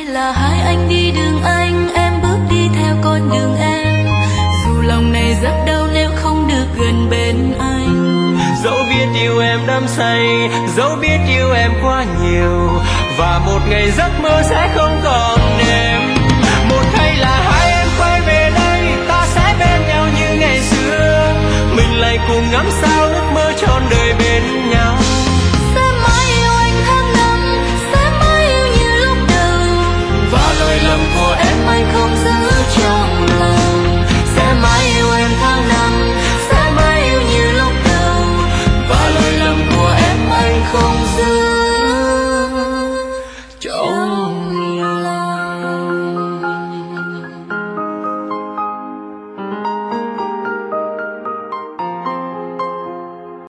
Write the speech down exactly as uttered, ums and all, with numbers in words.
là hai anh đi đường anh, em bước đi theo con đường em. Dù lòng này rất đau nếu không được gần bên anh. Dẫu biết yêu em đắm say, dẫu biết yêu em quá nhiều, và một ngày giấc mơ sẽ không còn em. Một hay là hai em quay về đây, ta sẽ bên nhau như ngày xưa. Mình lại cùng ngắm sao